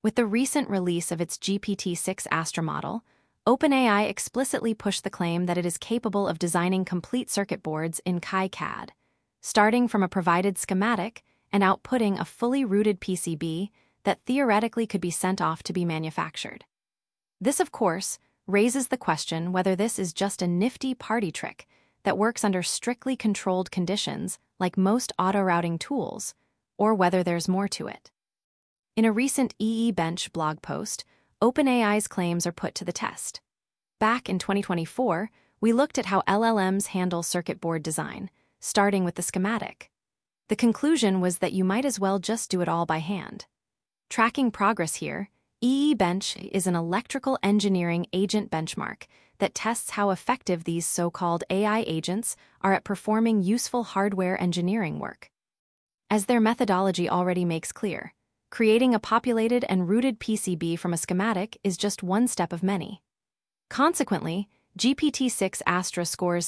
With the recent release of its GPT-6 Astra model, OpenAI explicitly pushed the claim that it is capable of designing complete circuit boards in KiCad, starting from a provided schematic and outputting a fully rooted PCB that theoretically could be sent off to be manufactured. This, of course, raises the question whether this is just a nifty party trick that works under strictly controlled conditions like most auto-routing tools, or whether there's more to it. In a recent EE-Bench blog post, OpenAI's claims are put to the test. Back in 2024, we looked at how LLMs handle circuit board design, starting with the schematic. The conclusion was that you might as well just do it all by hand. Tracking progress here, EE-Bench is an electrical engineering agent benchmark that tests how effective these so-called AI agents are at performing useful hardware engineering work. As their methodology already makes clear, creating a populated and rooted PCB from a schematic is just one step of many. Consequently, GPT-6 Astra scores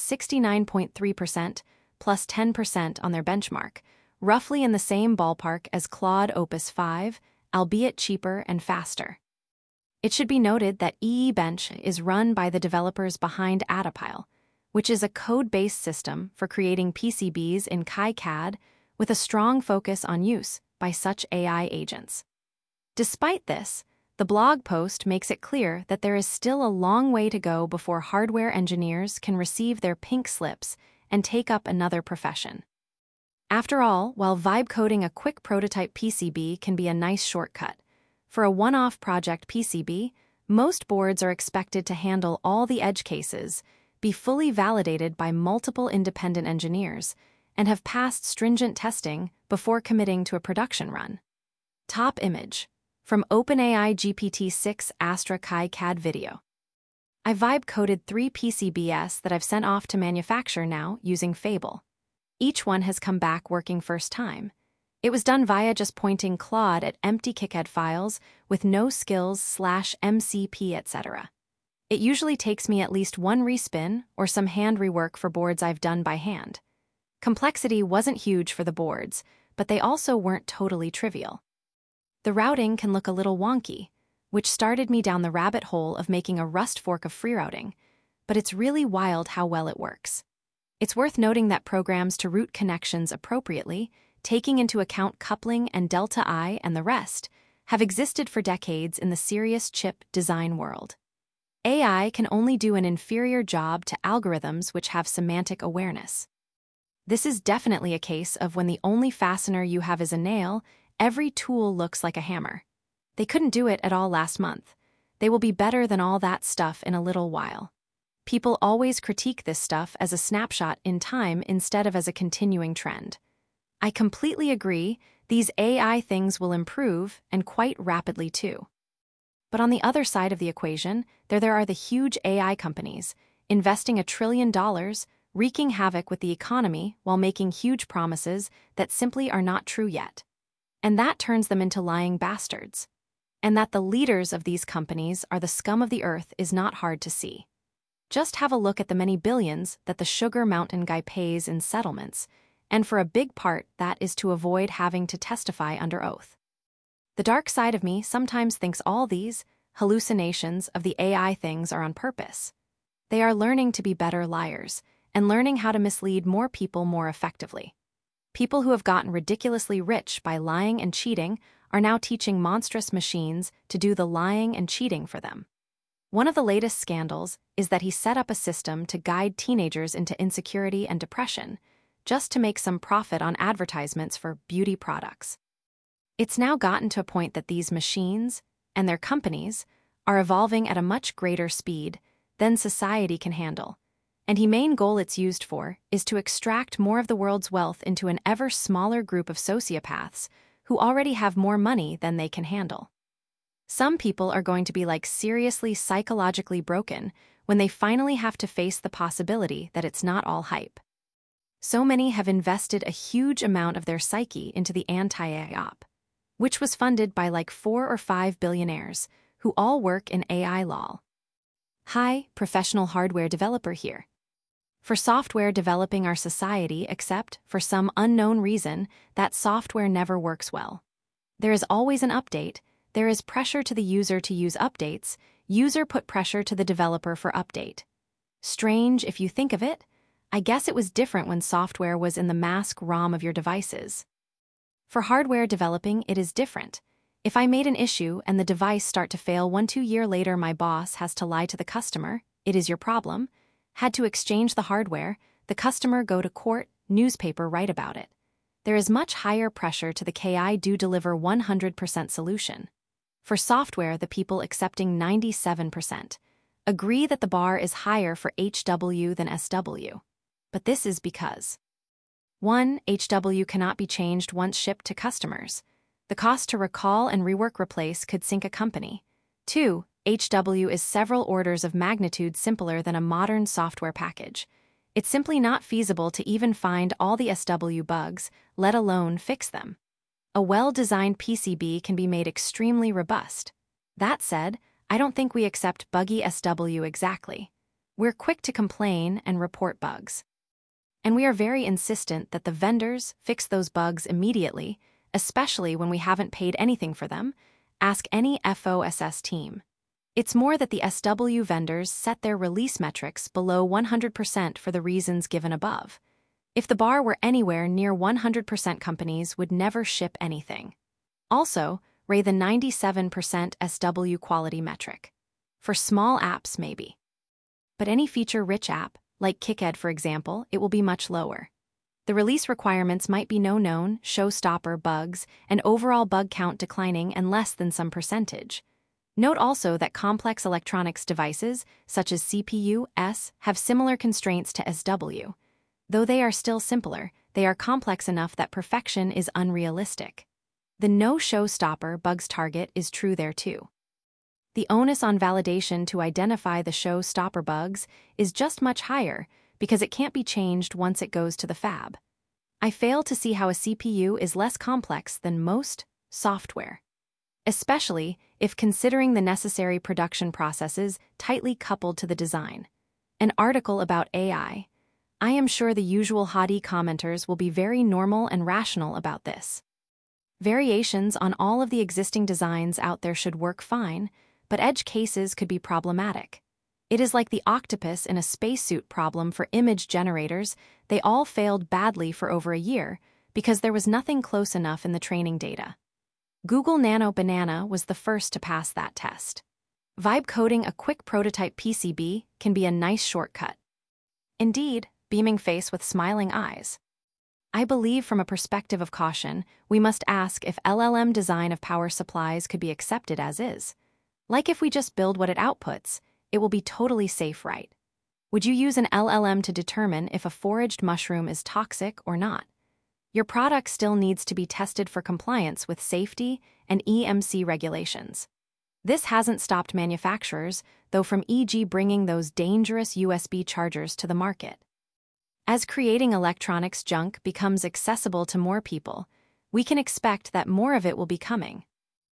69.3% plus 10% on their benchmark, roughly in the same ballpark as Claude Opus 5, albeit cheaper and faster. It should be noted that EE-Bench is run by the developers behind Adapile, which is a code-based system for creating PCBs in KiCad with a strong focus on use by such AI agents. Despite this, the blog post makes it clear that there is still a long way to go before hardware engineers can receive their pink slips and take up another profession. After all, while vibe coding a quick prototype PCB can be a nice shortcut, for a one-off project PCB, most boards are expected to handle all the edge cases, be fully validated by multiple independent engineers, and have passed stringent testing before committing to a production run. Top image from OpenAI GPT-6 Astra KiCad video. I vibe-coded 3 PCBs that I've sent off to manufacture now using Fable. Each one has come back working first time. It was done via just pointing Claude at empty KiCad files with no skills/MCP, etc. It usually takes me at least one respin or some hand rework for boards I've done by hand. Complexity wasn't huge for the boards, but they also weren't totally trivial. The routing can look a little wonky, which started me down the rabbit hole of making a Rust fork of free routing, but it's really wild how well it works. It's worth noting that programs to route connections appropriately, taking into account coupling and delta I and the rest, have existed for decades in the serious chip design world. AI can only do an inferior job to algorithms which have semantic awareness. This is definitely a case of when the only fastener you have is a nail, every tool looks like a hammer. They couldn't do it at all last month. They will be better than all that stuff in a little while. People always critique this stuff as a snapshot in time instead of as a continuing trend. I completely agree, these AI things will improve, and quite rapidly too. But on the other side of the equation, there are the huge AI companies, investing $1 trillion, wreaking havoc with the economy while making huge promises that simply are not true yet. And that turns them into lying bastards. And that the leaders of these companies are the scum of the earth is not hard to see. Just have a look at the many billions that the Sugar Mountain guy pays in settlements, and for a big part that is to avoid having to testify under oath. The dark side of me sometimes thinks all these hallucinations of the AI things are on purpose. They are learning to be better liars, and learning how to mislead more people more effectively. People who have gotten ridiculously rich by lying and cheating are now teaching monstrous machines to do the lying and cheating for them. One of the latest scandals is that he set up a system to guide teenagers into insecurity and depression, just to make some profit on advertisements for beauty products. It's now gotten to a point that these machines, and their companies, are evolving at a much greater speed than society can handle, and the main goal it's used for is to extract more of the world's wealth into an ever smaller group of sociopaths who already have more money than they can handle. Some people are going to be like seriously psychologically broken when they finally have to face the possibility that it's not all hype. So many have invested a huge amount of their psyche into the anti-AI op, which was funded by like 4 or 5 billionaires who all work in AI lol. Hi, professional hardware developer here. For software developing our society, except for some unknown reason that software never works well. There is always an update there is pressure to the user to use updates, user put pressure to the developer for update. Strange if you think of it. I guess it was different when software was in the mask ROM of your devices. For hardware developing, it is different. If I made an issue and the device start to fail 1-2 years later, my boss has to lie to the customer, it is your problem, had to exchange the hardware, the customer go to court, newspaper write about it. There is much higher pressure to the KI do deliver 100% solution. For software, the people accepting 97% agree that the bar is higher for HW than SW. But this is because 1. HW cannot be changed once shipped to customers. The cost to recall and rework replace could sink a company. 2. HW is several orders of magnitude simpler than a modern software package. It's simply not feasible to even find all the SW bugs, let alone fix them. A well-designed PCB can be made extremely robust. That said, I don't think we accept buggy SW exactly. We're quick to complain and report bugs. And we are very insistent that the vendors fix those bugs immediately, especially when we haven't paid anything for them. Ask any FOSS team. It's more that the SW vendors set their release metrics below 100% for the reasons given above. If the bar were anywhere near 100%, companies would never ship anything. Also, rate the 97% SW quality metric. For small apps, maybe. But any feature-rich app, like KickEd for example, it will be much lower. The release requirements might be no known, showstopper bugs, and overall bug count declining and less than some percentage. Note also that complex electronics devices, such as CPU-S, have similar constraints to SW. Though they are still simpler, they are complex enough that perfection is unrealistic. The no-showstopper bugs target is true there too. The onus on validation to identify the showstopper bugs is just much higher because it can't be changed once it goes to the fab. I fail to see how a CPU is less complex than most software, especially if considering the necessary production processes tightly coupled to the design. An article about AI. I am sure the usual haughty commenters will be very normal and rational about this. Variations on all of the existing designs out there should work fine, but edge cases could be problematic. It is like the octopus in a spacesuit problem for image generators. They all failed badly for over a year because there was nothing close enough in the training data. Google Nano Banana was the first to pass that test. Vibe coding a quick prototype PCB can be a nice shortcut. Indeed, beaming face with smiling eyes. I believe from a perspective of caution, we must ask if LLM design of power supplies could be accepted as is. Like if we just build what it outputs, it will be totally safe, right? Would you use an LLM to determine if a foraged mushroom is toxic or not? Your product still needs to be tested for compliance with safety and EMC regulations. This hasn't stopped manufacturers, though, from e.g. bringing those dangerous USB chargers to the market. As creating electronics junk becomes accessible to more people, we can expect that more of it will be coming.